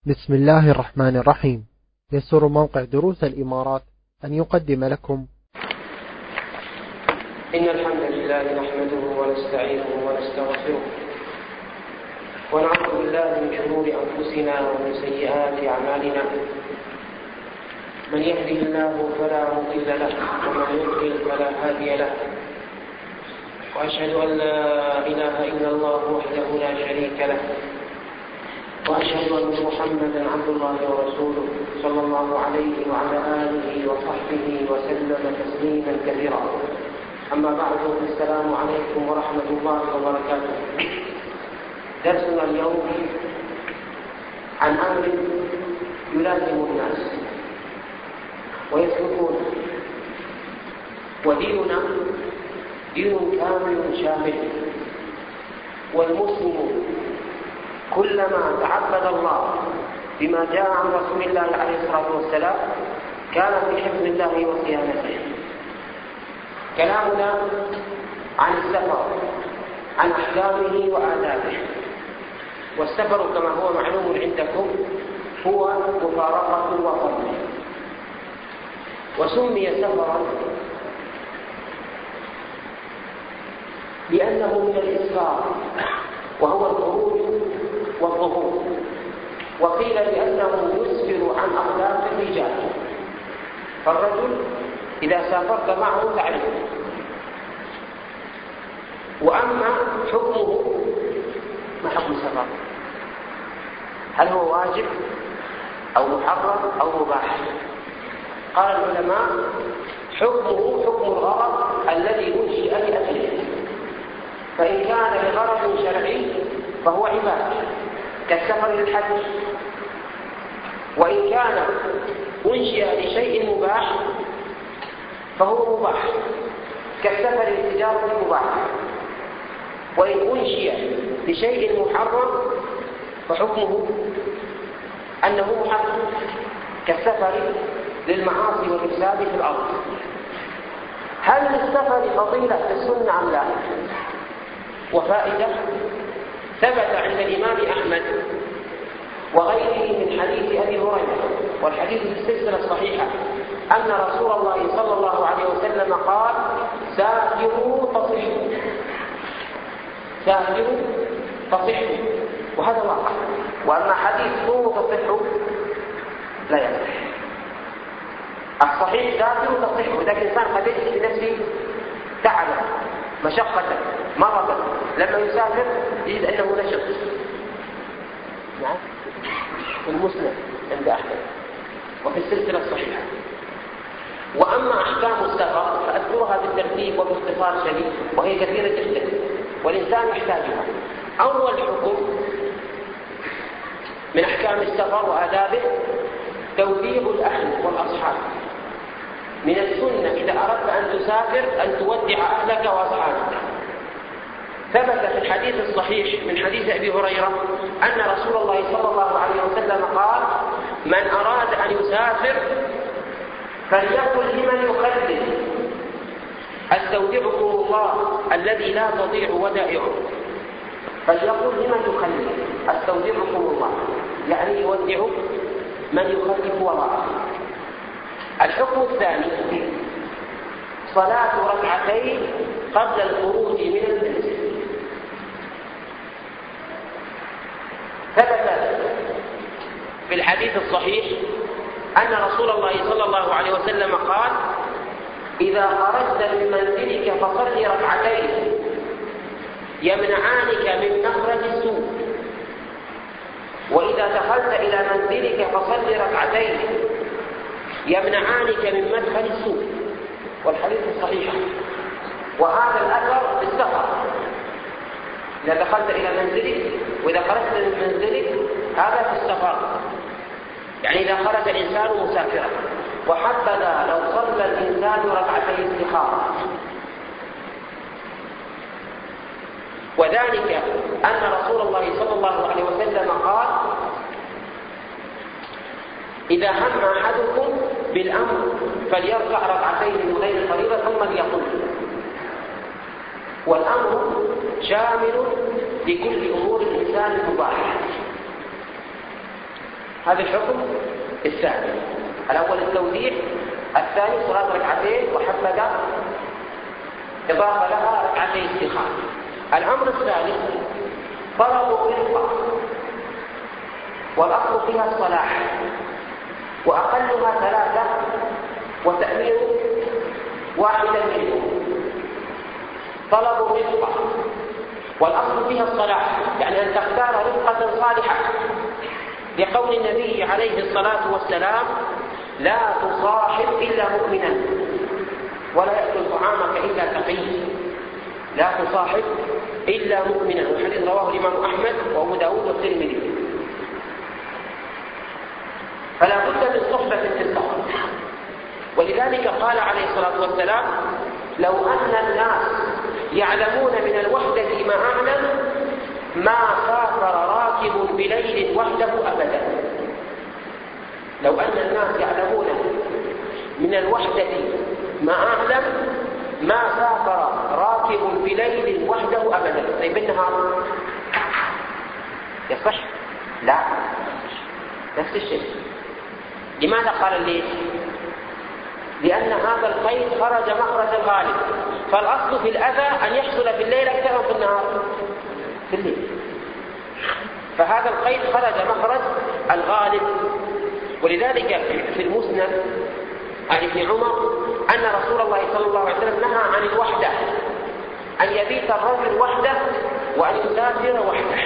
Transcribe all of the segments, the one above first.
بسم الله الرحمن الرحيم. يسر موقع دروس الإمارات أن يقدم لكم إن الحمد لله نحمده ونستعينه ونستغفره ونعوذ بالله من شرور أنفسنا ومن سيئات أعمالنا. من يهده الله فلا مضل له ومن يضلل فلا هادي له، وأشهد أن لا إله إلا الله وحده لا شريك له، وأشهد أن محمدا عبد الله ورسوله صلى الله عليه وعلى آله وصحبه وسلم تسليما كثيرا. أما بعد، السلام عليكم ورحمة الله وبركاته. درسنا اليوم عن أمر يلازم الناس ويسلكونه، وديننا دين كامل شامل، والمسلم كلما تعبد الله بما جاء عن رسول الله عليه الصلاة والسلام كان في حفظ الله وصيانته. كلامنا عن السفر، عن أحكامه وآدابه. والسفر كما هو معلوم عندكم هو مفارقة الوطن، وسمي سفرا لأنه من الإسفار وهو الخروج والظهور، وقيل لأنه يسفر عن أخلاق الرجال. فالرجل إذا سافرت معه تعرفه. وأما حكمه، ما حكم السفر؟ هل هو واجب أو محرم أو مباح؟ قال العلماء حكمه حكم الغرض الذي أنشئ لأجله، فإن كان لغرض شرعي فهو عبادة كالسفر للحج، وإن كان أنشئ لشيء مباح فهو مباح كالسفر للتجارة مباح، وإن أنشئ لشيء محرم فحكمه أنه محرم كالسفر للمعاصي والإفساد في الأرض. هل للسفر فضيلة في السنة أم لا؟ وفائدة ثبت عند الإمام أحمد وغيره من حديث أبي هريرة، والحديث في السلسلة الصحيحة، أن رسول الله صلى الله عليه وسلم قال: سافروا تصحوا، سافروا تصحوا، وهذا واقع. وأما حديث صوموا تصحوا لا يصح. الصحيح سافروا تصحوا، لكن الإنسان قد يجد في نفسه تعبا، مشقة، مرضا، لما يسافر يجد أنه نشط. نعم، في المسند عند أحمد وفي السلسلة الصحيحة. وأما أحكام السفر فأذكرها بالترتيب وباختصار شديد، وهي كثيرة جدا والإنسان يحتاجها. أول حكم من أحكام السفر وآدابه توديع الأهل والأصحاب. من السنة إذا أردت أن تسافر أن تودع أهلك وأصحابك. ثبت في الحديث الصحيح من حديث أبي هريرة أن رسول الله صلى الله عليه وسلم قال: من أراد أن يسافر فليقل لمن يخلل: استودعكم الله الذي لا تضيع ودائعه. فليقل لمن يخلل: استودعكم الله، يعني يودع من يخلف وراءه. الحكم الثاني صلاة ركعتين قبل الخروج من المنزل. ثبت في الحديث الصحيح أن رسول الله صلى الله عليه وسلم قال: إذا خرجت من منزلك فصل ركعتين يمنعانك من مخرج السوء، وإذا دخلت إلى منزلك فصل ركعتين يمنعانك من مدخل السوء. والحديث الصحيح. وهذا الأثر في السفر، إذا دخلت إلى منزلك وإذا خرجت من منزلك، هذا في السفر، يعني إذا خرج الإنسان مسافرا. وحبذا لو صلى الإنسان ركعتي استخارة. وذلك أن رسول الله صلى الله عليه وسلم قال: إذا هم أحدكم بالأمر فليركع ركعتين من غير فريضة ثم ليقل. والأمر شامل لكل أمور الإنسان المباحة. هذا الحكم الثاني. الأول التوديع، الثاني صلاة ركعتين وحفظ إضافة لها ركعتين استخارة. الأمر الثالث طلب رفقة، والأصل فيها الصلاح، وأقلها 3 وتأمير واحدا منهم. طلب رفقة والأصل فيها الصلاح، يعني أن تختار رفقة صالحة، لقول النبي عليه الصلاة والسلام: لا تصاحب إلا مؤمنا ولا يأكل طعامك إلا تقي. لا تصاحب إلا مؤمنا، والحديث رواه الإمام أحمد وأبو داود والترمذي. فلا بد من صحبة في السفر، ولذلك قال عليه الصلاة والسلام: لو أن الناس يعلمون من الوحدة ما أعلم ما سافر راكب بليل وحده أبدا. لو أن الناس يعلمون من الوحدة ما أعلم ما سافر راكب بليل وحده أبدا. طيب بالنهار يصح؟ لا، نفس الشيء. لماذا قال الليل؟ لأن هذا القيد خرج مخرج الغالب، فالأصل في الأذى أن يحصل في الليل أكثر من في النهار. في الليل، فهذا القيد خرج مخرج الغالب. ولذلك في المسند عن ابن عمر أن رسول الله صلى الله عليه وسلم نهى عن الوحدة، أن يبيت الرجل وحده وأن يسافر وحده.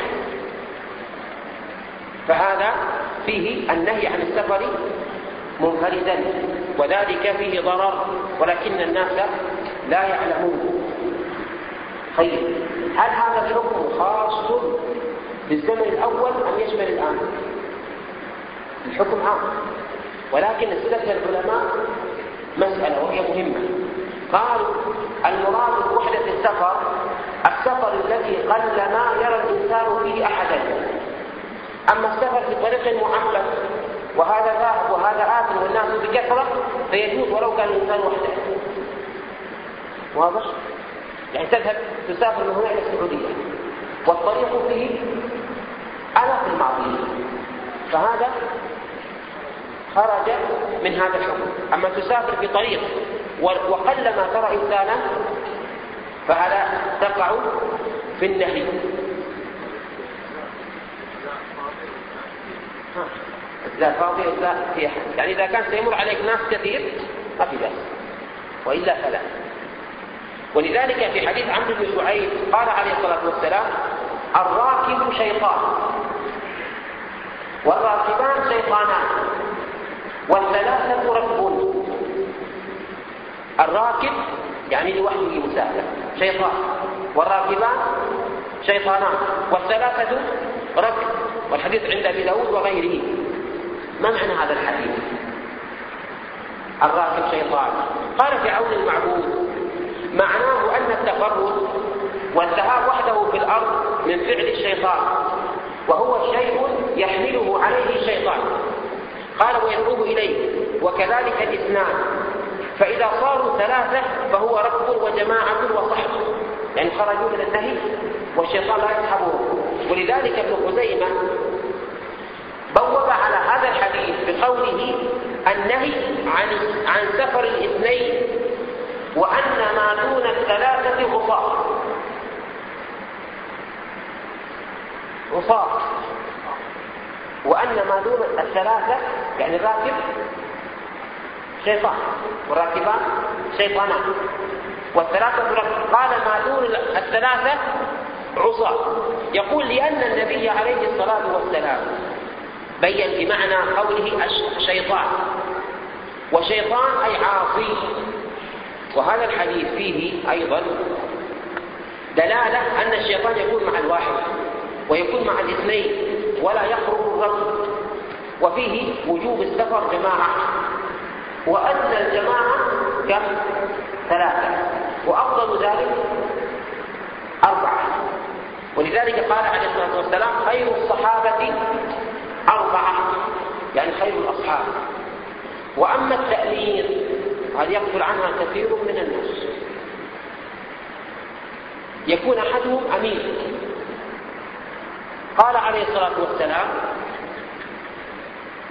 فهذا فيه النهي عن السفر منفردا، وذلك فيه ضرر ولكن الناس لا يعلمون. طيب، هل هذا الحكم خاص بالزمن الأول أم يشمل الآن؟ الحكم عام، ولكن استثنى العلماء مسألة وهي مهمة. قالوا المراد بوحدة السفر الذي قلما يرى الإنسان فيه أحدا. أما السفر في طريق معبد وهذا ذاهب وهذا آت والناس بكثرة فيجوز ولو كان الإنسان وحده. واضح؟ يعني تسافر من هنا إلى السعودية والطريق فيه آلاف المعصية، فهذا خرج من هذا الحكم. أما تسافر في طريق وقلما ترى إنسانا فهذا تقع في النهي. لا فاضي لا في أحد، يعني إذا كان سيمر عليك ناس كثير ما في بأس، وإلا فلا. ولذلك في حديث عمرو بن شعيب قال عليه الصلاة والسلام: الراكب شيطان والراكبان شيطانان والثلاثة ركب. الراكب يعني لوحده مسافر شيطان، والراكبان شيطانان، والثلاثة ركب. والحديث عند أبي داود وغيره. ما معنى هذا الحديث؟ الراكب شيطان. قال في عون المعبود: معناه أن التفرد والذهاب وحده في الأرض من فعل الشيطان، وهو شيء يحمله عليه الشيطان. قال: ويدعوه إليه، وكذلك الاثنان، فإذا صاروا 3 فهو ركب وجماعة وصحب، يعني خرجوا من النهي والشيطان لا يصحبه. ولذلك ابن خزيمة بوب على هذا الحديث بقوله: النهي عن سفر الاثنين، وأن ما دون 3 عصاة، وأن ما دون 3 يعني الراكب شيطان والراكبان شيطانان والثلاثة ركب. قال: ما دون 3 عصاة. يقول: لأن النبي عليه الصلاة والسلام بين بمعنى قوله الشيطان، وشيطان أي عاصي. وهذا الحديث فيه أيضا دلالة أن الشيطان يكون مع الواحد ويكون مع الاثنين ولا يخرج الرجل، وفيه وجوب السفر جماعة، وأن الجماعة كم؟ 3، وأفضل ذلك 4. ولذلك قال عليه الصلاة والسلام: خير الصحابة 4، يعني خير الأصحاب. وأما التأمير هذا يغفل عنها كثير من الناس، يكون أحدهم أمير. قال عليه الصلاة والسلام: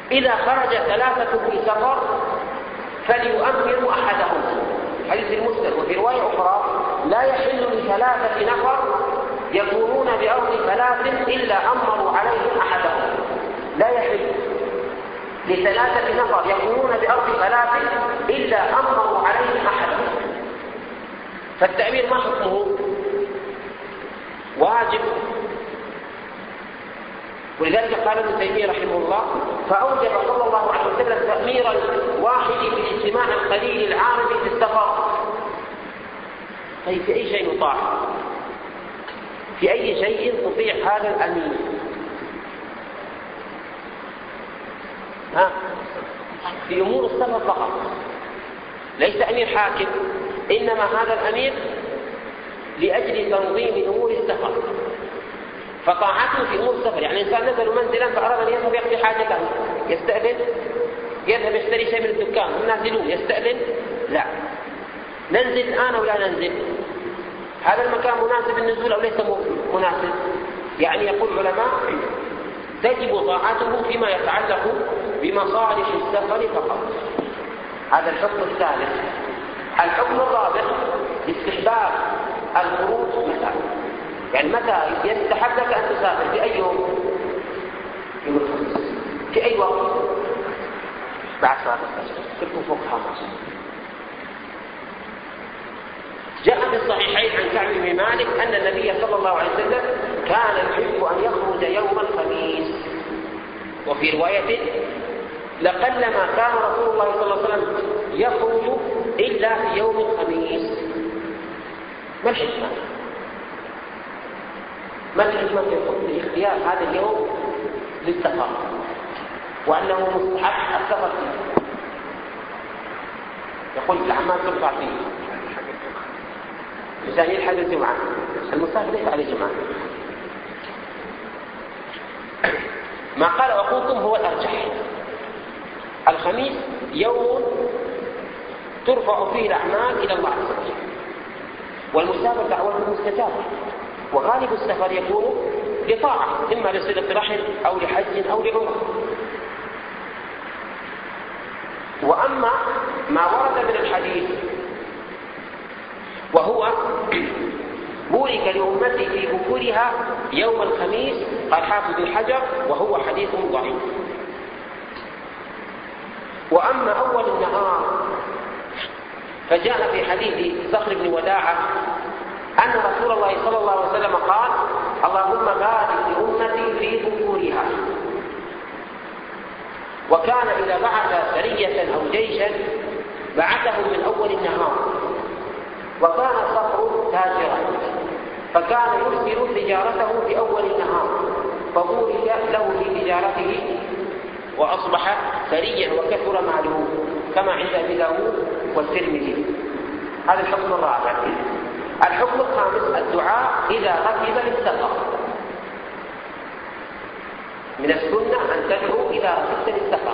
إذا خرج ثلاثة في سفر فليؤمروا أحدهم، حديث المسلم. وفي رواية أخرى لا يحل لثلاثة نفر يكونون بأرض ثلاث إلا أمروا عليهم أحدهم. لا يحل لثلاثة نفر يكونون بأرض ثلاث إلا أمروا عليهم أحدهم. فالتأمير ما حكمه؟ واجب. ولذلك قال ابن تيمية رحمه الله: فأوجب صلى الله عليه وسلم تأمير الواحد في الاجتماع القليل العارض في السفر. طيب في أي شيء نطاع؟ في أي شيء تطيع هذا الأمير؟ في أمور السفر فقط، ليس أمير حاكم، إنما هذا الأمير لأجل تنظيم أمور السفر، فطاعته في أمور السفر. يعني إنسان نزل منزلا فأراد أن يذهب يقضي حاجته، يستأذن؟ يذهب يشتري شيء من الدكان، نازلون يستأذن؟ لا. ننزل الآن أو لا ننزل؟ هذا المكان مناسب للنزول أو ليس مناسب؟ يعني يقول العلماء تجب طاعته فيما يتعلق بمصالح السفر فقط. هذا الحكم الثالث. الحكم الرابع استحباب الخروج متى؟ يعني متى يستحب لك أن تسافر؟ في أي يوم؟ يوم الخميس. في أي وقت؟ بعد صلاة الفجر. كلكم فوق خامس. جاء في الصحيحين عن كعب بن مالك أن النبي صلى الله عليه وسلم كان يحب أن يخرج يوم الخميس. وفي رواية: لقلما كان رسول الله صلى الله عليه وسلم يخرج إلا في يوم الخميس. ما الحكمة؟ ما الحكمة في اختيار هذا اليوم للسفر وأنه مستحب السفر فيه؟ يقول الأعمال ترفع فيه عشان يلحق الجمعة. المسافر ليس عليه جمعة. ما قال أخوكم هو الأرجح. الخميس يوم ترفع فيه الأعمال إلى الله عز وجل، والمسافر دعوته مستجابة، وغالب السفر يكون لطاعة، إما لصلة رحم أو لحج أو لعمرة. وأما ما ورد من الحديث وهو بورك لأمتي في بكورها يوم الخميس، قال حافظ بن حجر وهو حديث ضعيف. وأما أول النهار فجاء في حديث صخر بن وداعة أن رسول الله صلى الله عليه وسلم قال: اللهم بارك لأمتي في بكورها. وكان إذا بعث سرية أو جيشا بعثهم من أول النهار. وكان صخر تاجرا فكان يرسل تجارته في أول النهار، فبورك له في تجارته وأصبح ثريا وكثر ماله، كما عند أبي داود والترمذي. هذا الحكم الرابع. الحكم الخامس الدعاء إذا ركب للسفر. من السنة أن تدعو إذا ركبت للسفر.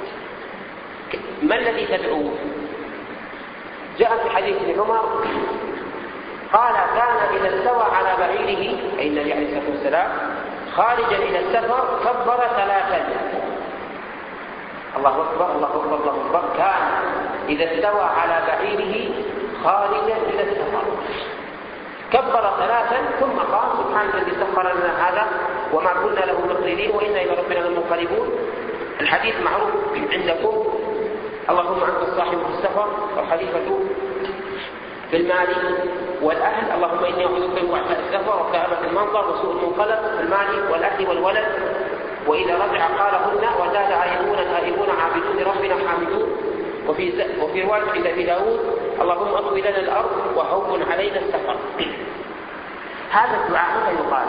ما الذي تدعو؟ جاء في حديث ابن عمر قال: كان إذا استوى على بعيره، أي النبي عليه الصلاة والسلام، خارجا إلى السفر كبر ثلاثا. الله أكبر الله أكبر الله أكبر. كان إذا استوى على بعيره خارجا إلى السفر كبر ثلاثا ثم قال: سبحان الذي سخر لنا هذا وما كنا له مقرنين وإنا إلى ربنا لمنقلبون. الحديث معروف عندكم: اللهم أنت الصاحب في السفر والخليفة في المال والأهل، اللهم إني أعوذ بك من وعثاء السفر وكآبة المنظر وسوء المنقلب في المال والأهل والولد. وإذا رجع قالهن وزاد آيبون تائبون عابدون لربنا حامدون. وفي رواية عند أبي داود: اللهم أطوي لنا الأرض وهون علينا السفر. هذا الدعاء متى يقال؟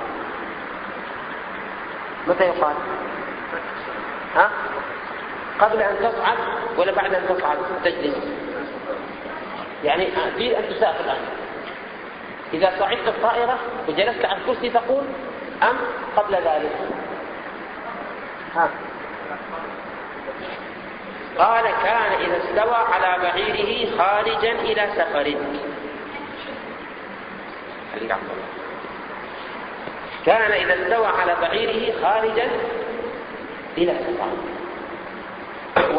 متى يقال؟ قبل أن تصعد ولا بعد أن تصعد تجلس؟ يعني في أن تسافر الآن، إذا صعدت الطائرة وجلست على الكرسي تقول أم قبل ذلك؟ قال: كان إذا استوى على بعيره خارجا إلى سفر. كان إذا استوى على بعيره خارجا إلى سفر.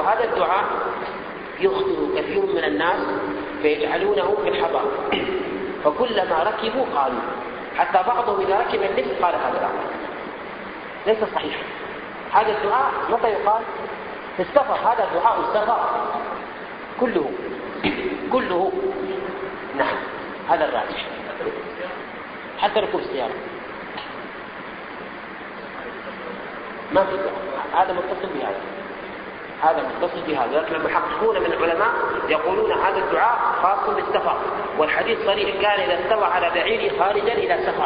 وهذا الدعاء يخطئ كثير من الناس فيجعلونه في الحضر، فكلما ركبوا قالوا، حتى بعضهم إذا ركب اللفت قال هذا الأمر. ليس صحيح. هذا الدعاء متى يقال؟ في السفر. هذا دعاء السفر كله. نعم، هذا الراجح. حتى ركوب السيارة ما في، هذا متصل بهذا، هذا متصل بهذا. لكن المحققون من العلماء يقولون هذا الدعاء خاص بالسفر، والحديث صريح كان إذا استوى على بعيره خارجا إلى سفر.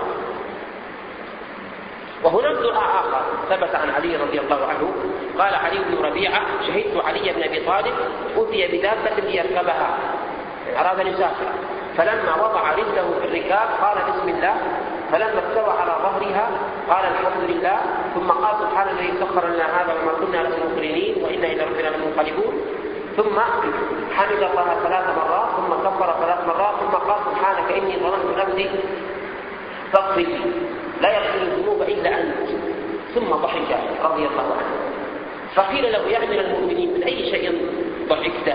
وهناك دعاء آخر ثبت عن علي رضي الله عنه، قال علي بن ربيعة: شهدت علي بن أبي طالب أتي بدابة ليركبها، أراد أن يسافر، فلما وضع رجله في الركاب قال بسم الله، فلما استوى على ظهرها قال الحمد لله، ثم قال سبحان الذي سخر لنا هذا وما كنا له مقرنين وإنا إلى ربنا لمنقلبون، ثم حمد الله 3 مرات، ثم كبر 3 مرات، ثم قال سبحانك إني ظلمت نفسي فاغفر لي لا يغفر الذنوب إلا أنت، ثم ضحك رضي الله عنه. فقيل له: يا أمير المؤمنين من أي شيء ضحكت؟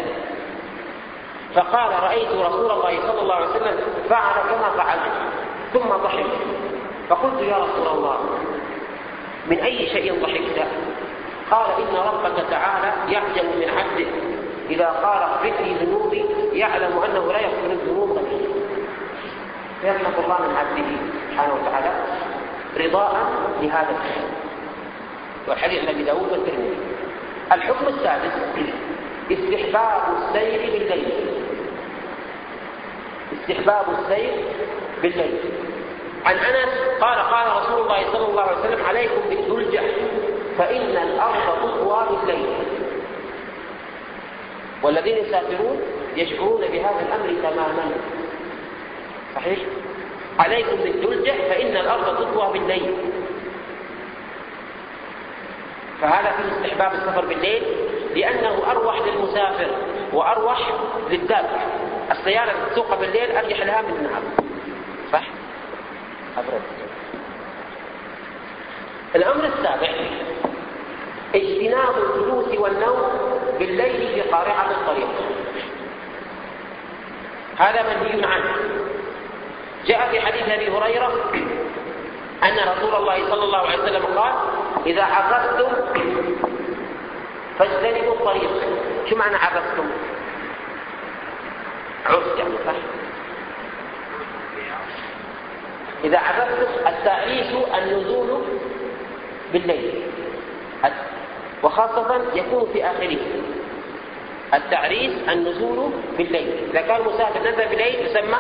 فقال: رأيت رسول الله صلى الله عليه وسلم فعل كما فعلت، ثم ضحك. فقلت: يا رسول الله من أي شيء ضحكت؟ قال: إن ربك تعالى يعجب من عبده إذا قال اغفر لي ذنوبي يعلم أنه لا يغفر الذنوب غيره. فيرحم الله من عبده سبحانه وتعالى رضاء لهذا الحديث، والحديث أبي داود والترمذي. الحكم السادس: استحباب السير بالليل. استحباب السير بالليل. عن أنس قال: قال رسول الله صلى الله عليه وسلم: عليكم بالدلجة فإن الأرض تطوى بالليل. والذين يسافرون يشعرون بهذا الأمر تماما. صحيح؟ عليكم بالدلجة فإن الأرض تطوى بالليل. فهذا فيه استحباب السفر بالليل، لأنه أروح للمسافر وأروح للدابة. السيارة تسوق بالليل أريح لها من النهار. صح؟ أبرد. الأمر السابع: اجتناب الجلوس والنوم بالليل في قارعة الطريق. هذا منهي عنه. جاء في حديث أبي هريرة أن رسول الله صلى الله عليه وسلم قال: إذا عرفتم فاجتنبوا الطريق. شو معنى عرفتم؟ عرس يعني، صح؟ إذا عرفتم التعريس النزول بالليل، وخاصة يكون في آخره. التعريس النزول بالليل، إذا كان مسافر نزل بالليل يسمى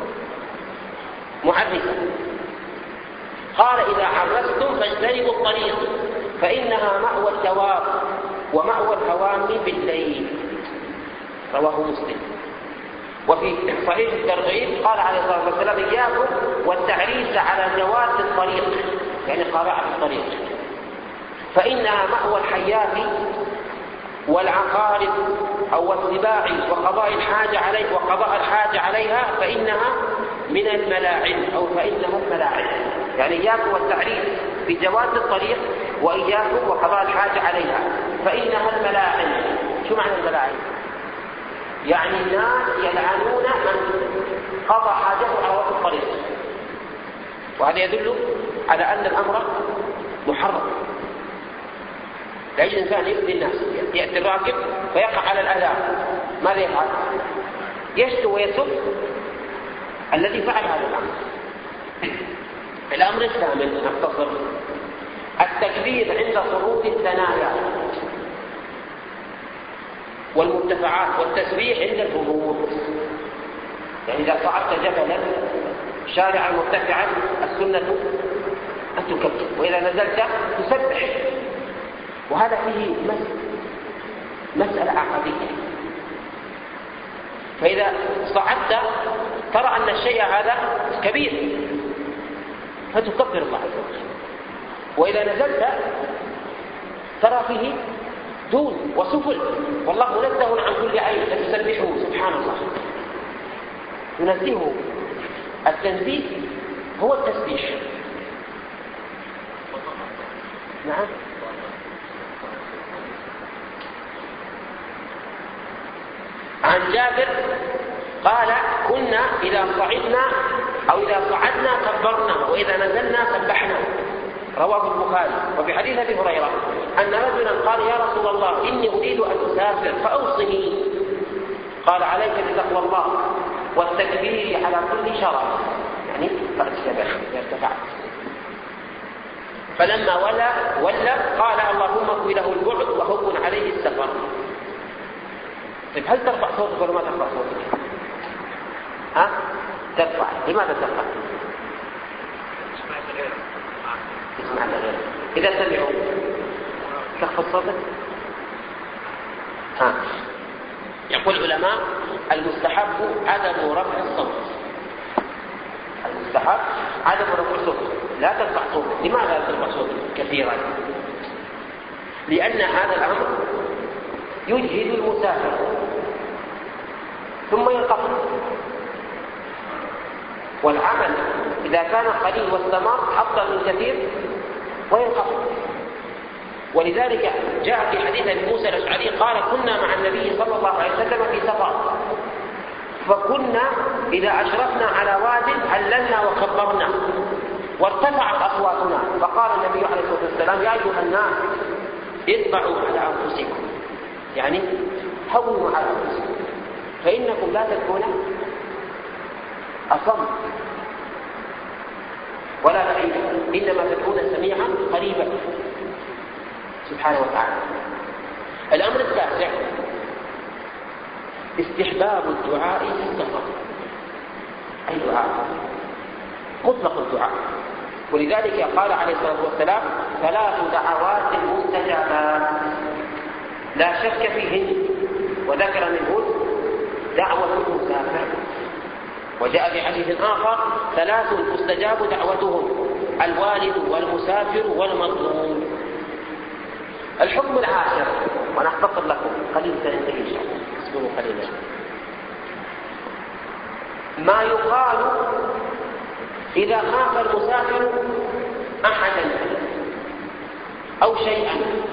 معرسا. قال: إذا عرستم فاجتنبوا الطريق فإنها مأوى الدواب ومأوى الهوام بالليل. رواه مسلم. وفي صحيح الترغيب قال عليه الصلاة والسلام: إياكم والتعريس على جواز الطريق، يعني قارعة الطريق، فإنها مأوى الحيات والعقارب أو السباع وقضاء الحاجة عليها فإنها من الملاعن أو فإنها الملاعن. يعني إياكم والتعريف بجواز الطريق، وإياكم وقضاء الحاجة عليها فإنها الملاعن. شو معنى الملاعن؟ يعني الناس يلعنون من قضى حاجته على وقت الطريق، وهذا يدل على أن الأمر محرم. لا يجوز الإنسان يؤذي الناس. يأتي الراكب فيقع على الأذى، ماذا يفعل؟ يشتو ويسب الذي فعل هذا الأمر. الأمر الثامن نختصر: التكبير عند صعود الثنايا والمرتفعات، والتسبيح عند الهبوط. يعني إذا صعدت جبلا شارعا مرتفعا السنة أن تكبر، وإذا نزلت تسبح. وهذا فيه مسألة عقدية. فإذا صعدت ترى أن الشيء هذا كبير فتكبر الله عز وجل، وإذا نزلت ترى فيه دون وسفل، والله منزه عن كل عين فتسبحه سبحان الله. ينزهه. التنزيه هو التسبيح. نعم. عن جابر قال كنا إذا صعدنا أو إذا صعدنا كبرنا وإذا نزلنا سبحنا، رواه البخاري. وفي حديث أبي هريرة أن رجلا قال يا رسول الله إني أريد أن أسافر فأوصني، قال عليك بتقوى الله والتكبير على كل شرف، يعني ارتفع. فلما ولى قال اللهم اكف له البعد وهون عليه السفر. طيب هل ترفع صوتك ولا ما ترفع صوتك؟ ترفع. لماذا ترفع؟ اسمع غيره. إذا سمعوا تخفض صوتك. يقول العلماء المستحب عدم رفع الصوت. المستحب عدم رفع الصوت، لا ترفع صوتك. لماذا لا ترفع صوتك كثيرا؟ لأن هذا الأمر يجهد المسافر ثم ينقطع، والعمل إذا كان قليل واستمر أفضل من كثير وينقطع. ولذلك جاء في حديث ابي موسى الأشعري قال كنا مع النبي صلى الله عليه وسلم في سفر، فكنا إذا أشرفنا على واد هللنا وكبرنا وارتفعت أصواتنا، فقال النبي عليه الصلاة والسلام يا أيها الناس اتبعوا على أنفسكم، يعني هونوا على أنفسكم فإنكم لا تكون أصم ولا بعيدا، إنما تكون سميعا قريبا سبحانه وتعالى. الأمر التاسع استحباب الدعاء في السفر. أي دعاء؟ مطلق الدعاء. ولذلك قال عليه الصلاة والسلام 3 دعوات مستجابات لا شك فيهن، وذكر منهن دعوة المسافر. وجاء في حديث آخر 3 تستجاب دعوتهم الوالد والمسافر والمظلوم. الحكم العاشر، ونختصر لكم قليل سننتهي إن شاء الله، اصبروا قليلا. ما يقال إذا خاف المسافر أحدا أو شيئا.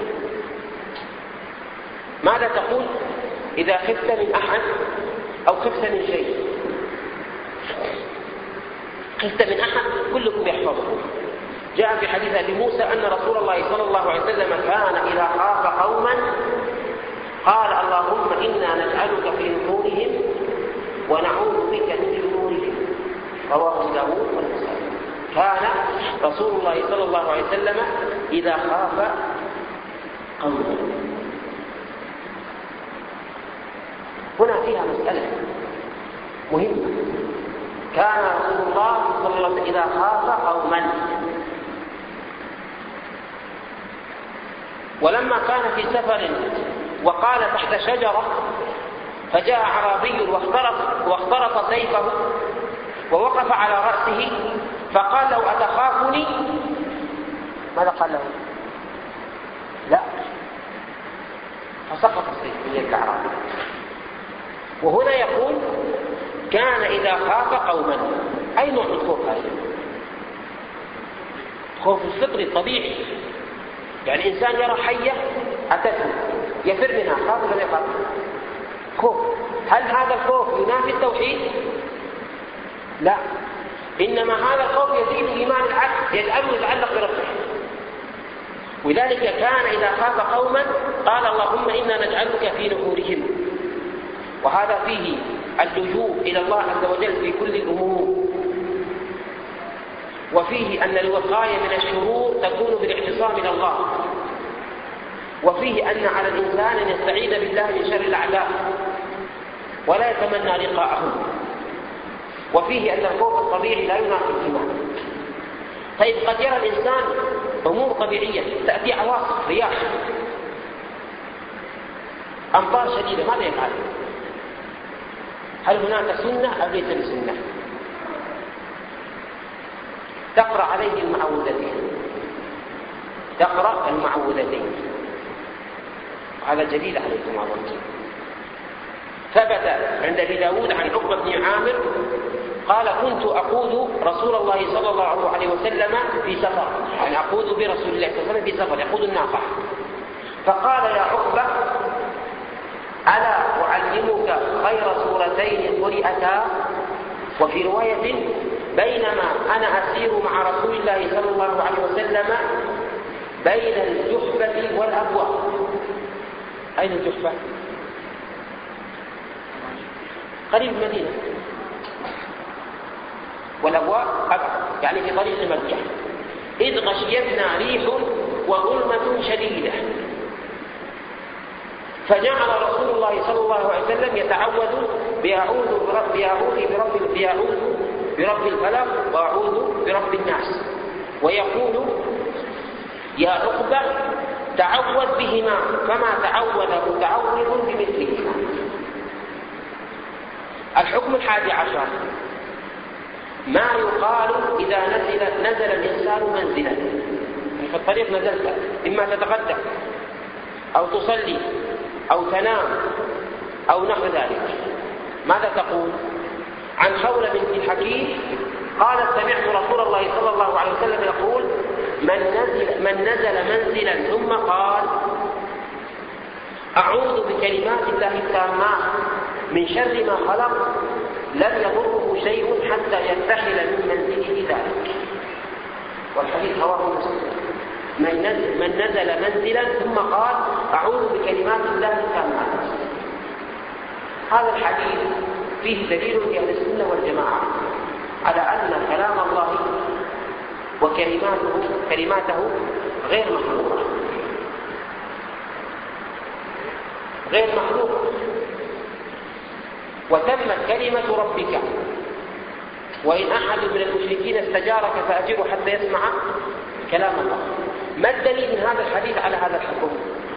ماذا تقول إذا خفت من أحد أو خفت من شيء؟ خفت من أحد كلكم يحفظه. جاء في حديث أبي موسى أن رسول الله صلى الله عليه وسلم كان إذا خاف قوما قال اللهم إنا نجعلك في نحورهم ونعوذ بك من شرورهم، رواه داود والنسائي. كان رسول الله صلى الله عليه وسلم إذا خاف قوما. هنا فيها مسألة مهمة. كان رسول الله صلى الله عليه وسلم إذا خاف قوما، ولما كان في سفر وقال تحت شجرة فجاء أعرابي واخترق سيفه ووقف على رأسه فقال له أتخافني؟ ماذا قال له؟ لا، فسقط السيف من يد الأعرابي. وهنا يقول كان إذا خاف قوما. أي نوع من الخوف هذا؟ خوف الفطري الطبيعي، يعني إنسان يرى حية أتته يفر منها، خاف ولا يخاف؟ خوف. هل هذا الخوف ينافي التوحيد؟ لا، إنما هذا الخوف يزيد إيمان العبد، يجعله يتعلق بربه. ولذلك كان إذا خاف قوما قال اللهم إنا نجعلك في نحورهم. وهذا فيه اللجوء إلى الله عز وجل في كل الأمور، وفيه أن الوقاية من الشرور تكون بالاعتصام إلى الله، وفيه أن على الإنسان أن يستعيذ بالله من شر الأعداء ولا يتمنى لقاءهم، وفيه أن الخوف الطبيعي لا ينافي الإيمان. طيب قد يرى الإنسان أمور طبيعية تأتي عواصف رياح أمطار شديدة، ماذا يفعل؟ هل هناك سنة أو ليس بسنة؟ تقرأ عليه المعوذتين، وهذا جديد عليكم أظن. ثبت عند أبي داود عن عقبة بن عامر قال كنت أقود رسول الله صلى الله عليه وسلم في سفر، يعني أقود برسول الله صلى الله عليه وسلم في سفر يقود الناقة، فقال يا عقبة ألا أعلمك خير سورتين قرئتا؟ وفي رواية بينما أنا أسير مع رسول الله صلى الله عليه وسلم بين الجحفة والأبواء. أين الجحفة؟ قريب المدينة، والأبواء يعني في طريق مكة، إذ غشيتنا ريح وظلمة شديدة، فجعل رسول الله صلى الله عليه وسلم يتعوذ بأعوذ برب الفلق وأعوذ برب الناس، ويقول يا عقبة تعوذ بهما فما تعوذ متعوذ بمثلهما. الحكم 11: ما يقال إذا نزل الإنسان منزلا، في الطريق نزلت، إما تتغدى أو تصلي أو تنام أو نحو ذلك، ماذا تقول؟ عن خولة بنت حكيم قالت سمعت رسول الله صلى الله عليه وسلم يقول من نزل منزلا ثم قال أعوذ بكلمات الله التامات من شر ما خلق لم يضره شيء حتى يرتحل من منزله ذلك. والحديث رواه مسلم. من نزل منزلا ثم قال أعوذ بكلمات الله التامات. هذا الحديث فيه دليل لأهل السنة والجماعة على أن كلام الله وكلماته غير مخلوقة، غير مخلوقة، وتمت كلمة ربك وإن أحد من المشركين استجارك فأجره حتى يسمع كلام الله. ما الدليل من هذا الحديث على هذا الحكم؟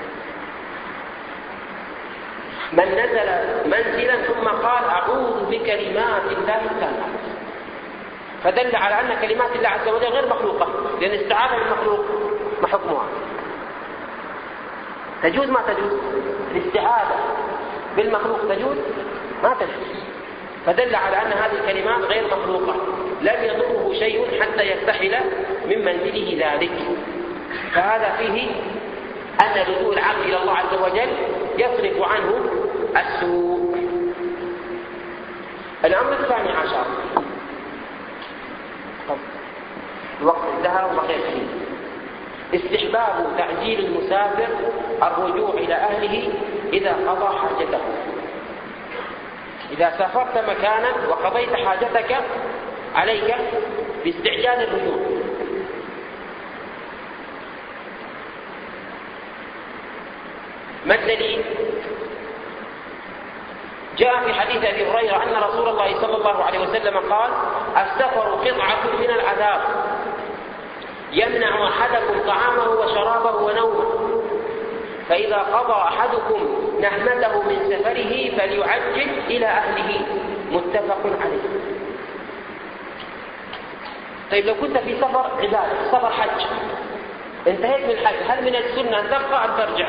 من نزل منزلا ثم قال أعوذ بكلمات الله التامات، فدل على أن كلمات الله عز وجل غير مخلوقة، لأن استعاذة بالمخلوق ما حكمها؟ تجوز ما تجوز؟ الاستعاذة بالمخلوق تجوز؟ ما تجوز. فدل على أن هذه الكلمات غير مخلوقة، لم يضره شيء حتى يرتحل من منزله ذلك. فهذا فيه أن لجوء العبد إلى الله عز وجل يصرف عنه السوء. الأمر 12 الوقت انتهى وبقي فيه. استحباب تعجيل المسافر الرجوع إلى أهله إذا قضى حاجته. إذا سافرت مكانا وقضيت حاجتك عليك باستعجال الرجوع. ما الدليل؟ جاء في حديث أبي هريرة أن رسول الله صلى الله عليه وسلم قال السفر قطعة من العذاب يمنع أحدكم طعامه وشرابه ونومه، فإذا قضى أحدكم نهمته من سفره فليعجل إلى أهله، متفق عليه. طيب لو كنت في سفر عبادة، سفر حج، انتهيت من الحج، هل من السنة أن تبقى أم ترجع؟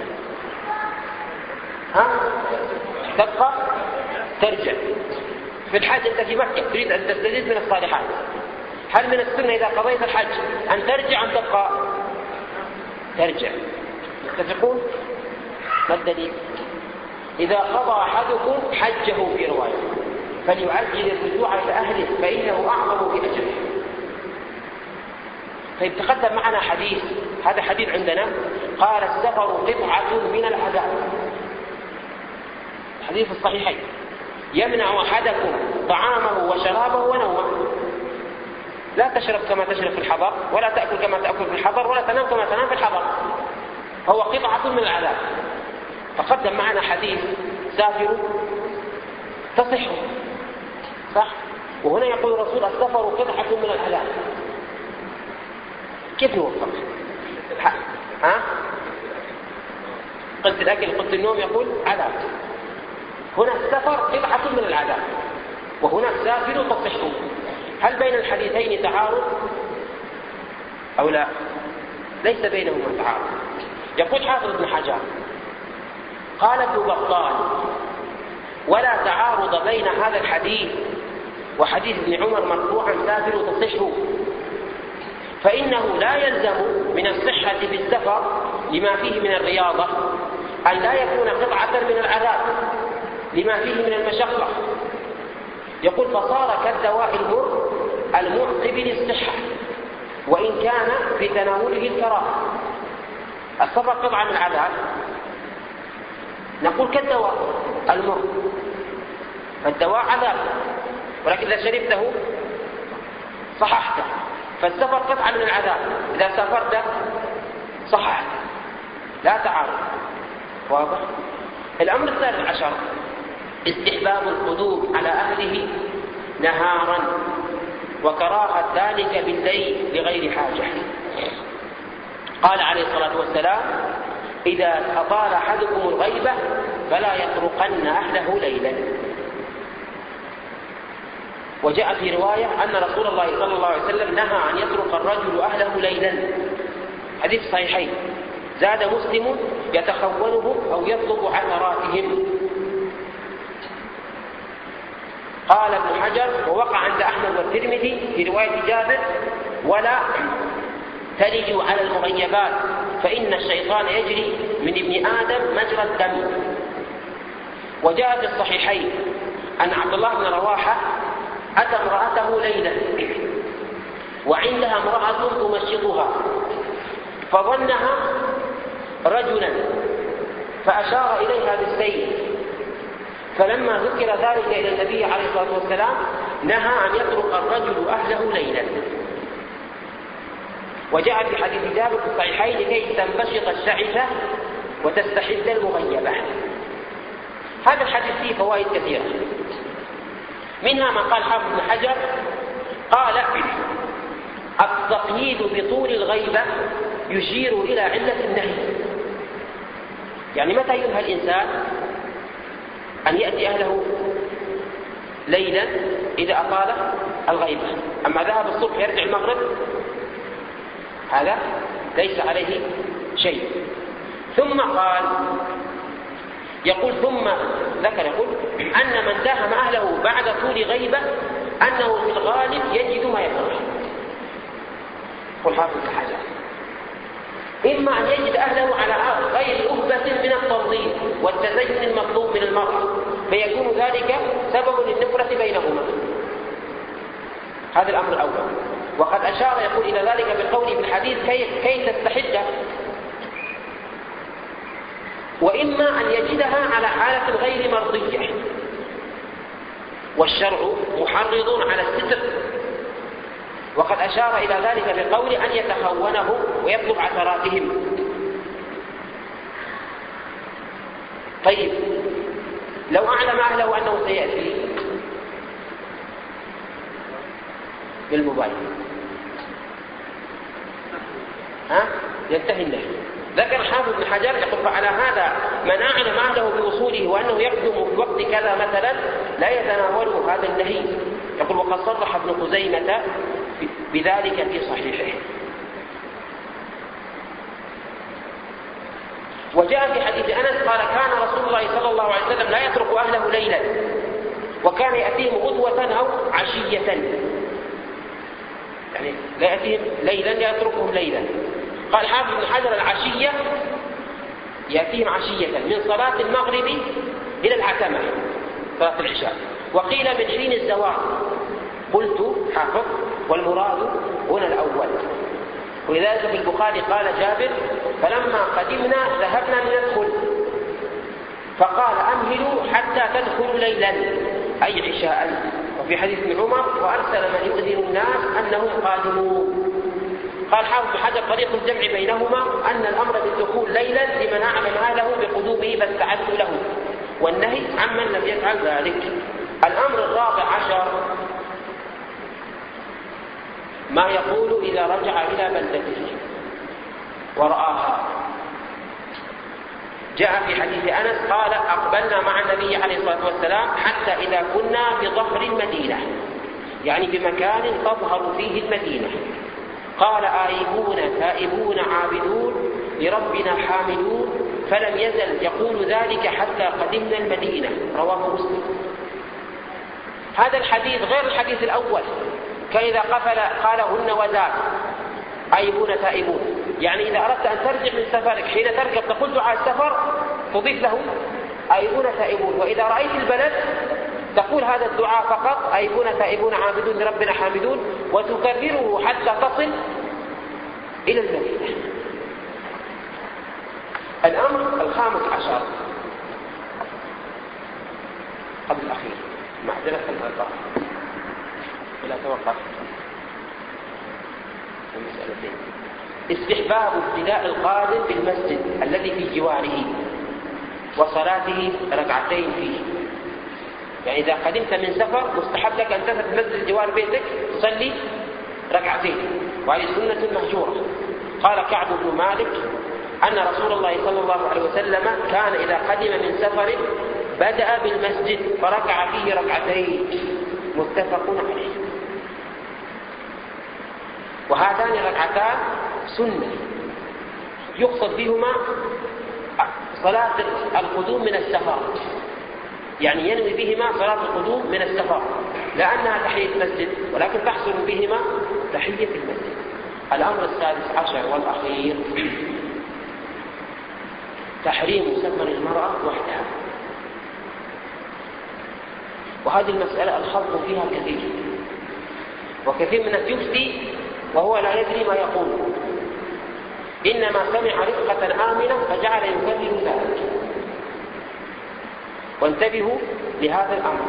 تبقى ترجع. في الحج أنت في مكة تريد أن تستزيد من الصالحات، هل من السنة إذا قضيت الحج أن ترجع أم تبقى؟ ترجع. متفقون؟ ما الدليل؟ إذا قضى أحدكم حجه في رواية فليعجل الرجوع إلى أهله فإنه أعظم في أجره. طيب تقدم معنا حديث، هذا حديث عندنا قال السفر قطعة من العذاب، حديث الصحيحين، يمنع أحدكم طعامه وشرابه ونومه. لا تشرب كما تشرب في الحضر، ولا تأكل كما تأكل في الحضر، ولا تنام كما تنام في الحضر، هو قطعة من العذاب. فقدم معنا حديث سافروا تصحوا، صح؟ وهنا يقول الرسول السفر قطعة من العذاب. كيف نوفق؟ قلت الأكل قلت النوم، يقول عذاب. هنا السفر قطعة من العذاب، وهناك سافروا تصحوا. هل بين الحديثين تعارض أو لا؟ ليس بينهما تعارض. يقول حافظ ابن حجر قال ابن بطال ولا تعارض بين هذا الحديث وحديث ابن عمر مرفوعا سافروا تصحوا، فإنه لا يلزم من الصحة بالسفر لما فيه من الرياضة أن لا يكون قطعة من العذاب لما فيه من المشقة. يقول فصار كالدواء المر المعقب للصحة وإن كان في تناوله الكراهة. السفر قطعة من العذاب، نقول كالدواء المر، فالدواء عذاب، ولكن إذا شربته صححته. فالسفر قطعة من العذاب، إذا سافرت صححت، لا تعارض. واضح؟ الأمر الثالث عشر استحباب القدوم على أهله نهارا وكراهة ذلك بالليل لغير حاجة. قال عليه الصلاة والسلام إذا أطال أحدكم الغيبة فلا يطرقن أهله ليلا. وجاء في رواية أن رسول الله صلى الله عليه وسلم نهى أن يطرق الرجل أهله ليلا، حديث صحيحين. زاد مسلم يتخونهم أو يطلب عثراتهم. قال ابن حجر ووقع عند أحمد والترمذي في رواية جابر ولا تلجوا على المغيبات فإن الشيطان يجري من ابن آدم مجرى الدم. وجاء في الصحيحين أن عبد الله بن رواحة أتى امرأته ليلا وعندها امرأة تمشطها فظنها رجلا فأشار إليها بالسيف، فلما ذكر ذلك إلى النبي عليه الصلاة والسلام نهى أن يطرق الرجل أهله ليلا. وجاء في حديث جابر في الصحيحين لكي تنبسط الشعثة وتستحد المغيبة. هذا الحديث فيه فوائد كثيرة، منها ما قال حافظ بن حجر قال التقييد بطول الغيبة يشير إلى علة النهي. يعني متى ينهى الإنسان أن يأتي أهله ليلا؟ إذا أطال الغيبة. أما ذهب الصبح يرجع المغرب هذا ليس عليه شيء. ثم قال يقول ثم ذكر يقول أن من داهم أهله بعد طول غيبة أنه في الغالب يجد ما يكره. قل حافظ الحاجة إما أن يجد أهله على غير أهبة من التنظيم والتزين المطلوب من المرأة فيكون ذلك سبب للنفرة بينهما. هذا الأمر الأول. وقد أشار يقول إلى ذلك بقوله في الحديث كي تستحد. وإما أن يجدها على حالة غير مرضية والشرع محرض على الستر، وقد أشار إلى ذلك بقول أن يتخونه ويطلب عثراتهم. طيب لو أعلم أهله أنه سيأتي بالموبايل ينتهي النهي. ذكر حافظ بن حجر يقول فعلى هذا من أعلم أهله بوصوله وأنه يقدم في وقت كذا مثلا لا يتناوله هذا النهي. يقول وقد صرح ابن خزيمة بذلك في صحيحه. وجاء في حديث أنس قال كان رسول الله صلى الله عليه وسلم لا يترك أهله ليلا وكان يأتيهم غدوة أو عشية، يعني لا يأتيهم ليلا لا يتركهم ليلا. قال حافظ بن حجر العشية يأتيهم عشية من صلاة المغرب إلى العتمة صلاة العشاء، وقيل من حين الزوال. قلت حافظ والمراد هنا الأول. ولذلك في البخاري قال جابر فلما قدمنا ذهبنا لندخل فقال أمهلوا حتى تدخلوا ليلا أي عشاء. وفي حديث ابن عمر وأرسل من يؤذن الناس أنهم قادمون. قال حافظ بن حجر طريق الجمع بينهما أن الأمر بالدخول ليلا لمن أعلم أهله بقدومه فاستعدوا له، والنهي عمن لم يفعل ذلك. الأمر الرابع عشر ما يقول إذا رجع إلى بلدته ورآها. جاء في حديث أنس قال أقبلنا مع النبي عليه الصلاة والسلام حتى إذا كنا بظهر المدينة، يعني بمكان تظهر فيه المدينة، قال آيبون تائبون عابدون لربنا حامدون، فلم يزل يقول ذلك حتى قدمنا المدينة. رواه مسلم. هذا الحديث غير الحديث الأول كإذا قفل قالهن وذاك آيبون تائبون، يعني إذا أردت أن ترجع من سفرك حين تركب تقول دعاء السفر تضيف له آيبون تائبون. وإذا رأيت البلد تقول هذا الدعاء فقط آيبون تائبون عابدون لربنا حامدون، وتكرره حتى تصل إلى المدينة. الأمر الخامس عشر قبل الأخير معذرة الألقاب ولا توقف المسألتين. استحباب ابتداء القادم بالمسجد الذي في جواره وصلاته ركعتين فيه. يعني إذا قدمت من سفر مستحب لك أن تذهب مسجد جوار بيتك تصلي ركعتين، وهذه سنة مهجورة. قال كعب بن مالك أن رسول الله صلى الله عليه وسلم كان إذا قدم من سفر بدأ بالمسجد فركع فيه ركعتين، متفق عليه. وهاتان الركعتان سنة يقصد بهما صلاة القدوم من السفر، يعني ينوي بهما صلاة القدوم من السفر، لأنها تحية المسجد، ولكن تحصل بهما تحية المسجد. الأمر السادس عشر والأخير تحريم سفر المرأة وحدها. وهذه المسألة الخلط فيها كثير، وكثير من الناس يفتي وهو لا يدري ما يقول، إنما سمع رفقة آمنة فجعل يكرر ذلك. وانتبهوا لهذا الأمر.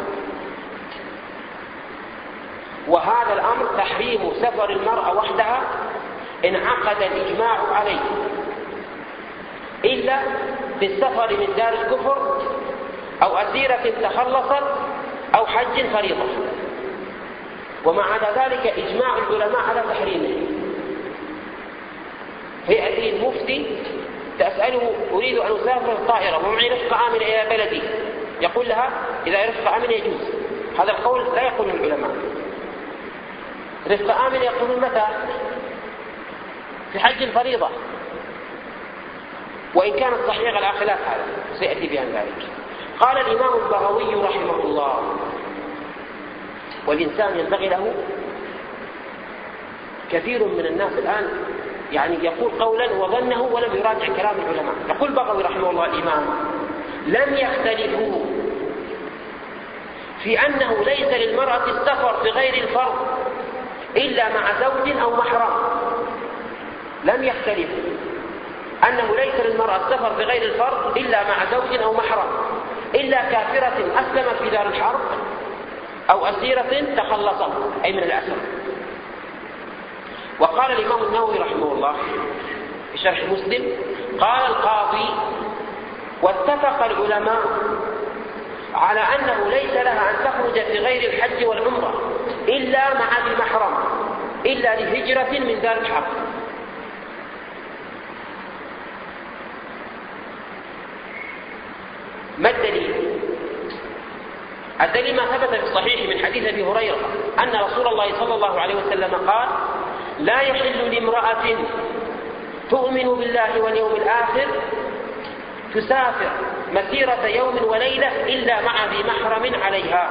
وهذا الأمر تحريم سفر المرأة وحدها انعقد الإجماع عليه، إلا في السفر من دار الكفر أو أسيرة تخلصت أو حج فريضة، ومع ذلك إجماع العلماء على تحريمه. فيأتي المفتي تسأله أريد أن أسافر الطائرة ومعي رفقة آمنة إلى بلدي، يقول لها إذا رفقة آمنة يجوز. هذا القول لا يقول العلماء. رفقة آمنة يقولون متى؟ في حج الفريضة، وإن كان الصحيح على خلاف هذا سيأتي بيان ذلك. قال الإمام البغوي رحمه الله: والإنسان ينبغي له، كثير من الناس الآن يعني يقول قولا وظنه ولم يراجع كلام العلماء. يقول البغوي رحمه الله الإمام: لم يختلفوا في أنه ليس للمرأة السفر بغير الفرض إلا مع زوج أو محرم. لم يختلفوا أنه ليس للمرأة السفر بغير الفرض إلا مع زوج أو محرم، إلا كافرة أسلمت في دار الحرب أو أسيرة تخلصت أي من الأسر. وقال الإمام النووي رحمه الله في شرح مسلم: قال القاضي: واتفق العلماء على أنه ليس لها أن تخرج في غير الحج والعمرة إلا مع ذي محرم إلا لهجرة من دار الحرب. ما الدليل؟ الدليل ما ثبت في الصحيح من حديث أبي هريرة أن رسول الله صلى الله عليه وسلم قال: لا يحل لامرأة تؤمن بالله واليوم الآخر تسافر مسيرة يوم وليلة إلا مع ذي محرم عليها.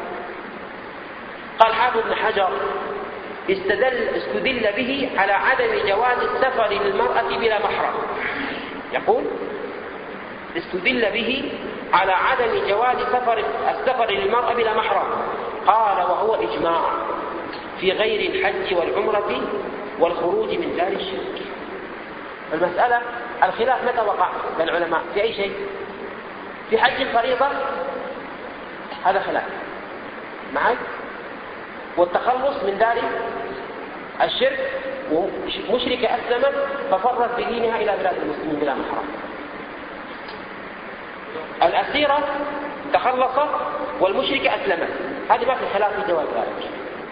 قال حافظ بن حجر: استدل به على عدم جواز السفر للمرأة بلا محرم. يقول: استدل به على عدم جواز السفر للمرأة بلا محرم. قال: وهو إجماع في غير الحج والعمرة والخروج من دار الشرك. المسألة الخلاف متى وقع بين العلماء؟ في أي شيء؟ في حج الفريضة هذا خلاف معي، والتخلص من دار الشرك ومشركة أسلمت ففرت بدينها إلى بلاد المسلمين بلا محرم. الأسيرة تخلصت والمشركة أسلمت، هذه ما في خلاف في جواز ذلك،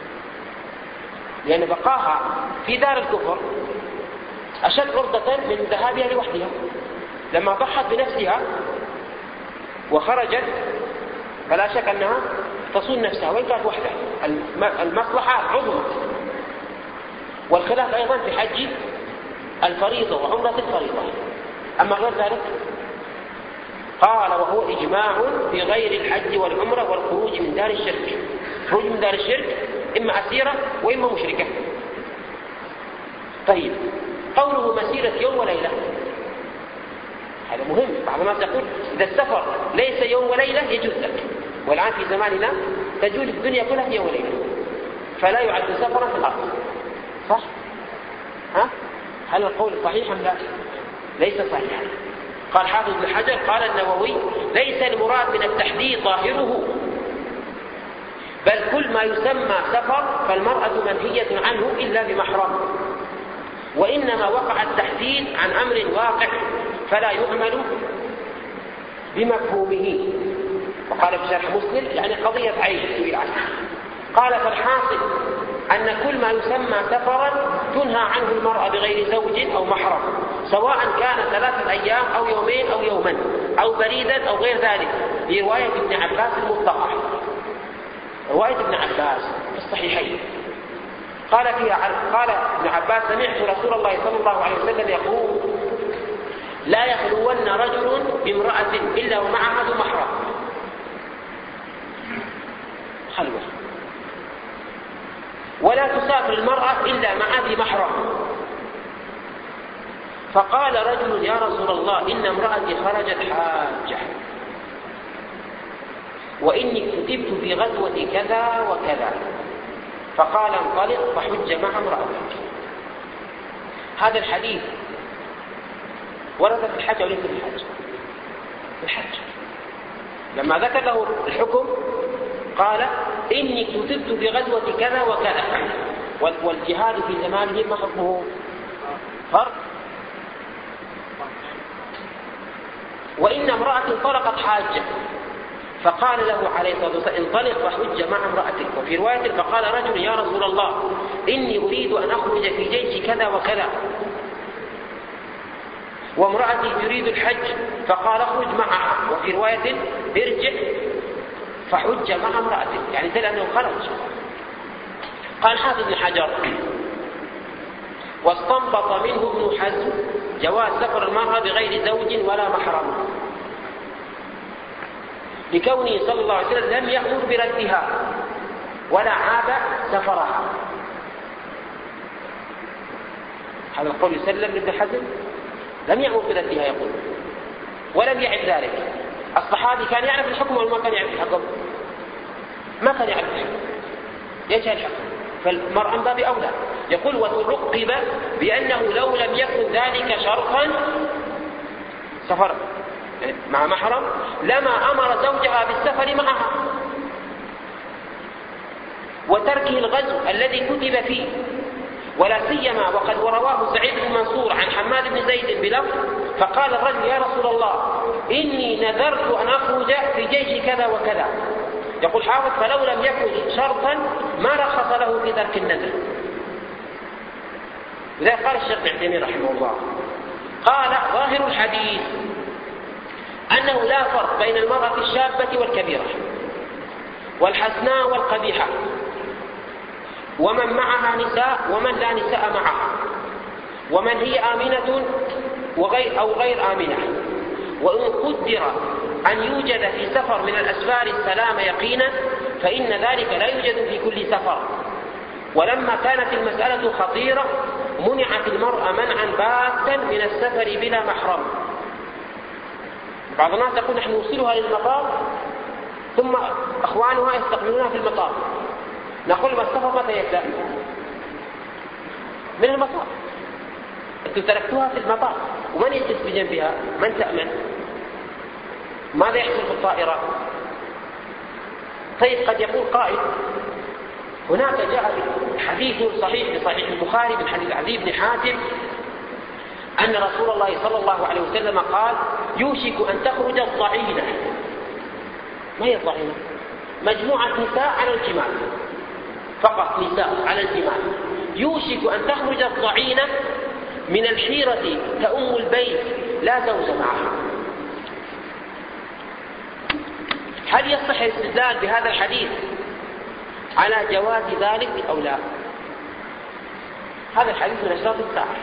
لأن بقاها في دار الكفر أشد عرضة من ذهابها لوحدها. لما ضحت بنفسها وخرجت فلا شك أنها تصون نفسها وإن كانت وحدها، المصلحة عظمى. والخلاف أيضا في حج الفريضة وعمرة الفريضة. أما غير ذلك قال: وهو إجماع في غير الحج والعمرة والخروج من دار الشرك. خروج من دار الشرك إما أسيرة وإما مشركة. طيب، قوله مسيرة يوم وليلة هذا مهم. بعض الناس يقول إذا السفر ليس يوم وليلة يجوز لك، والآن في زماننا تجوز الدنيا كلها في يوم وليلة، فلا يعد سفرا في الأرض. صح؟ هل القول صحيح أم لا؟ ليس صحيحا. قال حافظ بن حجر قال النووي ليس المراد من التحديد ظاهره، بل كل ما يسمى سفر فالمرأة منهية عنه إلا بمحرم، وإنما وقع التحديد عن أمر واقع فلا يعمل بمفهومه. وقال في شرح مسلم يعني قضية عين سئل عنها، قال فالحاصل أن كل ما يسمى سفرا تنهى عنه المرأة بغير زوج أو محرم، سواء كان 3 أيام أو يومين أو يوما أو بريدا أو غير ذلك، في رواية ابن عباس المطلقة، رواية ابن عباس في الصحيحين. قال ابن عباس سمعت رسول الله صلى الله عليه وسلم يقول لا يخلون رجل بامرأة إلا ومعها ذو محرم، خلوة، ولا تسافر المرأة إلا مع ذي محرم. فقال رجل يا رسول الله إن امرأتي خرجت حاجة وإني كتبت في غزوة كذا وكذا، فقال انطلق فحج مع امرأتك. هذا الحديث ورد في الحج وليس في الحج؟ في الحج. لما ذكر له الحكم قال إني كتبت في غزوة كذا وكذا، والجهاد في زمانه ما حكمه؟ فرق. وإن امرأة انطلقت حاجة، فقال له عليه الصلاة والسلام انطلق فحج مع امرأتك. وفي رواية فقال رجل يا رسول الله إني أريد أن أخرج في جيش كذا وكذا وامرأتي تريد الحج، فقال اخرج معها. وفي رواية ارجع فحج مع امرأتك، يعني دل أنه خرج. قال حافظ بن حجر واستنبط منه ابن حزم جواز سفر المرأة بغير زوج ولا محرم، لكونه صلى الله عليه وسلم لم يأمر بردها ولا عاب سفرها. هذا القول يسلم لابن حزم، لم يأمر بردها يقول، ولم يعد ذلك. الصحابي كان يعرف الحكم ولا ما كان يعرف الحكم؟ ما كان يعرف الحكم. ليش الحكم؟ فالمرأة من باب أولى. يقول وترقب بأنه لو لم يكن ذلك شرطا سفر مع محرم لما أمر زوجها بالسفر معها وتركه الغزو الذي كتب فيه، ولا سيما وقد رواه سعيد بن منصور عن حماد بن زيد بلفظ فقال الرجل يا رسول الله إني نذرت أن أخرج في جيش كذا وكذا. يقول حافظ فلو لم يكن شرطا ما رخص له في ترك النذر. لذلك قال الشيخ ابن عثيمين رحمه الله قال ظاهر الحديث أنه لا فرق بين المرأة الشابة والكبيرة والحسناء والقبيحة ومن معها نساء ومن لا نساء معها، ومن هي آمنة أو غير آمنة. وإن قدر أن يوجد في سفر من الأسفار السلام يقينا فإن ذلك لا يوجد في كل سفر. ولما كانت المسألة خطيرة منعت المرأة منعا باتا من السفر بلا محرم. بعض الناس يقول نحن نوصلها للمطار ثم أخوانها يستقبلونها في المطار، نقول ما السفر متى يبدأ؟ من المطار. أنتم تركتوها في المطار ومن يجلس بجنبها؟ من تأمن؟ ماذا يحصل في الطائرة؟ طيب قد يقول قائل هناك جاء حديث صحيح في صحيح البخاري من حديث عدي بن حاتم أن رسول الله صلى الله عليه وسلم قال يوشك أن تخرج الضعينة. ما هي الضعينة؟ مجموعة نساء على الجمال، فقط نساء على الجمال. يوشك أن تخرج الضعينة من الحيرة كأم البيت لا زوج معها. هل يصح الاستدلال بهذا الحديث على جواز ذلك أو لا؟ هذا الحديث من أشراط الساعة.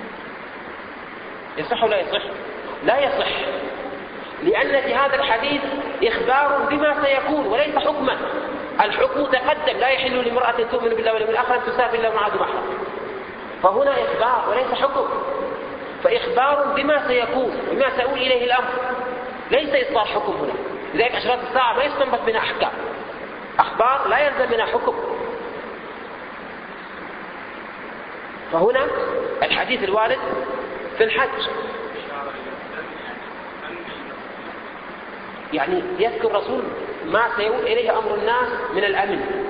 يصح ولا يصح؟ لا يصح، لأن في هذا الحديث إخبار بما سيكون وليس حكما. الحكم تقدم لا يحل لامرأة تؤمن بالله واليوم الآخر أن تسافر إلا مع ذي محرم، فهنا إخبار وليس حكم. فإخبار بما سيكون بما سيؤول إليه الأمر، ليس إصدار حكم هنا. لذلك أشراط الساعة ما يستنبط منها أحكام، أخبار لا يلزم منها حكم. فهنا الحديث الوارد في الحج يعني يذكر الرسول ما سيؤول إليه أمر الناس من الأمن.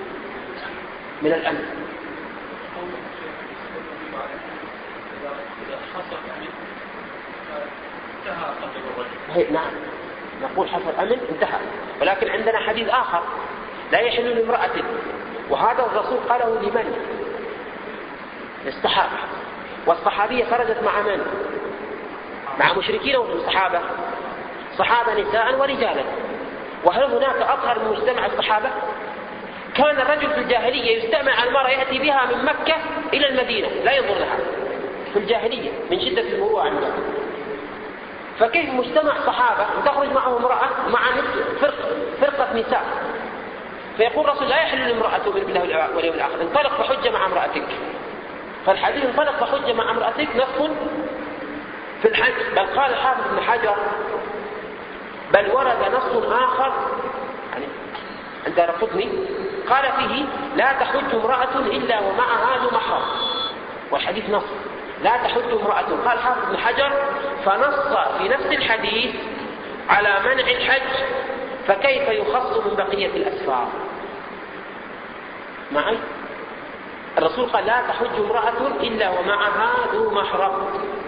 نعم، نقول حصل الأمن انتهى. ولكن عندنا حديث آخر لا يحل لامرأة، وهذا الرسول قاله لمن؟ للصحابة. والصحابية خرجت مع من؟ مع مشركين والصحابة، صحابة نساء ورجالا. وهل هناك أطهر من مجتمع الصحابة؟ كان الرجل في الجاهلية يستمع على المرأة يأتي بها من مكة إلى المدينة لا ينظر لها في الجاهلية من شدة المروءة عندها. فكيف مجتمع صحابة تخرج معه امرأة مع فرقة نساء؟ فيقول الرسول لا يحل لامرأة تؤمن بالله واليوم الآخر انطلق فحج مع امرأتك. فالحديث انطلق فحج مع امرأتك نص في الحج. بل قال الحافظ ابن حجر بل ورد نص آخر يعني عند القطني قال فيه لا تحج امرأة إلا ومعها ذو محرم، والحديث نص لا تحج امرأة. قال الحافظ ابن حجر فنص في نفس الحديث على منع الحج، فكيف يخص من بقية الأسفار؟ معي الرسول قال لا تحج امرأة إلا ومعها ذو محرم،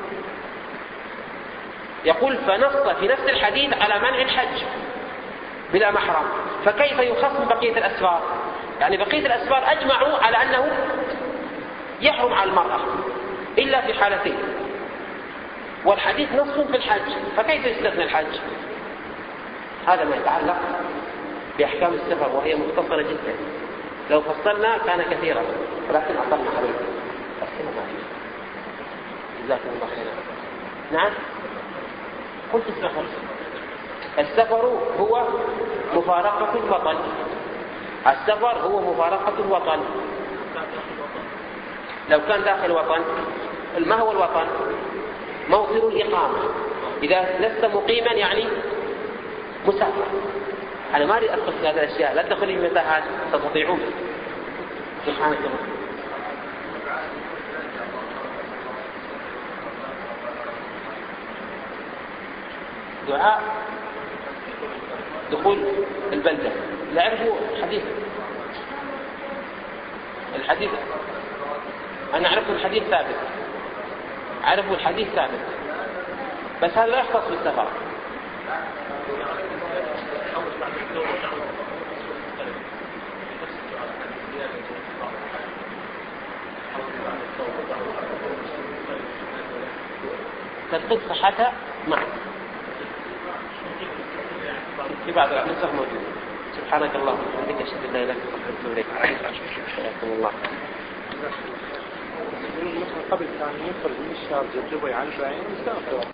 يقول فنص في نفس الحديث على منع الحج بلا محرم، فكيف يخص من بقية الأسفار؟ يعني بقية الأسفار أجمعوا على أنه يحرم على المرأة إلا في حالتين، والحديث نص في الحج، فكيف يستثنى الحج؟ هذا ما يتعلق بأحكام السفر وهي مختصرة جدا، لو فصلنا كان كثيرا ولكن أطلنا عليه. جزاكم الله خيرا. نعم قلت السفر هو مفارقة الوطن. السفر هو مفارقة الوطن. لو كان داخل الوطن، ما هو الوطن؟ موطن الإقامة. إذا لست مقيما يعني مسافر. أنا ما أريد أدخل في هذه الأشياء، لا تدخلي في متاهات تستطيعون. سبحانك الله. دعاء دخول البلدة لا أعرفه الحديث أنا أعرف الحديث ثابت، أعرف الحديث ثابت، بس هذا لا يختص بالسفر. تدقيق صحتها معك في بعض النسخ موجود. سبحانك اللهم وبحمدك أشهد أن لا إله إلا أنت أستغفرك وأتوب إليك. حياكم الله. قبل كان يخرج من الشارجة دبي عن البعين